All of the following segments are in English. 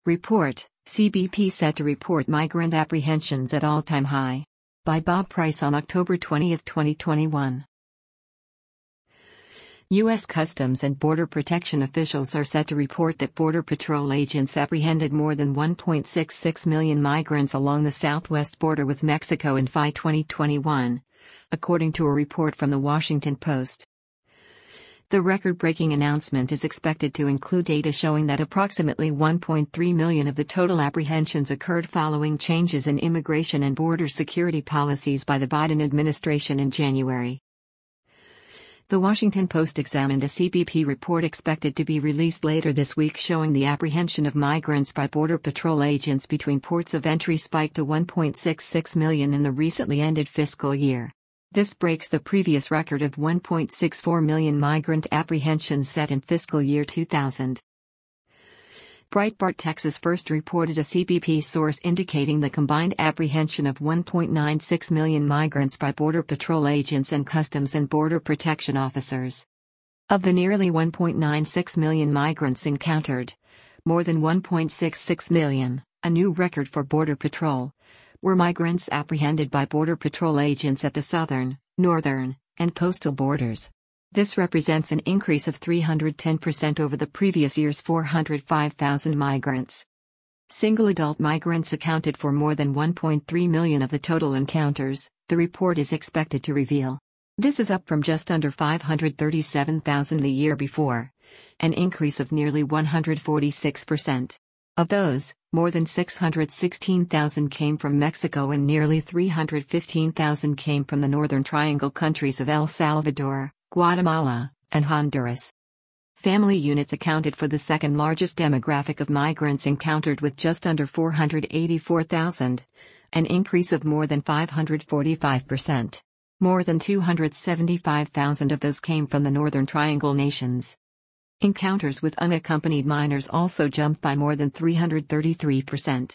Report, CBP set to report migrant apprehensions at all-time high. By Bob Price on October 20, 2021. U.S. Customs and Border Protection officials are set to report that Border Patrol agents apprehended more than 1.66 million migrants along the southwest border with Mexico in FY 2021, according to a report from The Washington Post. The record-breaking announcement is expected to include data showing that approximately 1.3 million of the total apprehensions occurred following changes in immigration and border security policies by the Biden administration in January. The Washington Post examined a CBP report expected to be released later this week showing the apprehension of migrants by Border Patrol agents between ports of entry spiked to 1.66 million in the recently ended fiscal year. This breaks the previous record of 1.64 million migrant apprehensions set in fiscal year 2000. Breitbart Texas first reported a CBP source indicating the combined apprehension of 1.96 million migrants by Border Patrol agents and Customs and Border Protection officers. Of the nearly 1.96 million migrants encountered, more than 1.66 million, a new record for Border Patrol, were migrants apprehended by Border Patrol agents at the southern, northern, and coastal borders. This represents an increase of 310% over the previous year's 405,000 migrants. Single adult migrants accounted for more than 1.3 million of the total encounters, the report is expected to reveal. This is up from just under 537,000 the year before, an increase of nearly 146%. Of those, more than 616,000 came from Mexico and nearly 315,000 came from the Northern Triangle countries of El Salvador, Guatemala, and Honduras. Family units accounted for the second largest demographic of migrants encountered with just under 484,000, an increase of more than 545%. More than 275,000 of those came from the Northern Triangle nations. Encounters with unaccompanied minors also jumped by more than 333%.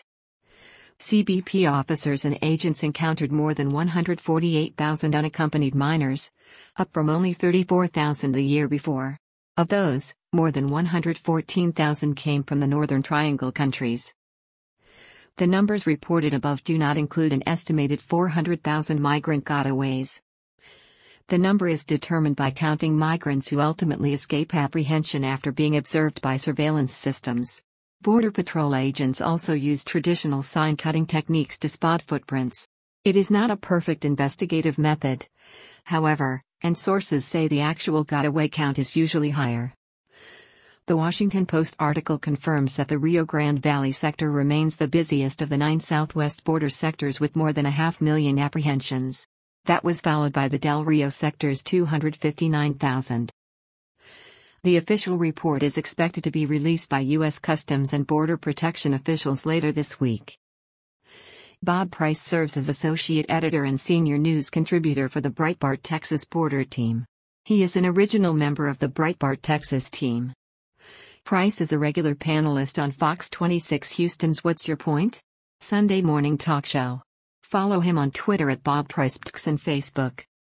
CBP officers and agents encountered more than 148,000 unaccompanied minors, up from only 34,000 the year before. Of those, more than 114,000 came from the Northern Triangle countries. The numbers reported above do not include an estimated 400,000 migrant gotaways. The number is determined by counting migrants who ultimately escape apprehension after being observed by surveillance systems. Border Patrol agents also use traditional sign-cutting techniques to spot footprints. It is not a perfect investigative method, however, and sources say the actual gotaway count is usually higher. The Washington Post article confirms that the Rio Grande Valley sector remains the busiest of the 9 southwest border sectors with more than 500,000 apprehensions. That was followed by the Del Rio sector's 259,000. The official report is expected to be released by U.S. Customs and Border Protection officials later this week. Bob Price serves as associate editor and senior news contributor for the Breitbart Texas Border team. He is an original member of the Breitbart Texas team. Price is a regular panelist on Fox 26 Houston's What's Your Point? Sunday morning talk show. Follow him on Twitter at Bob Price and Facebook.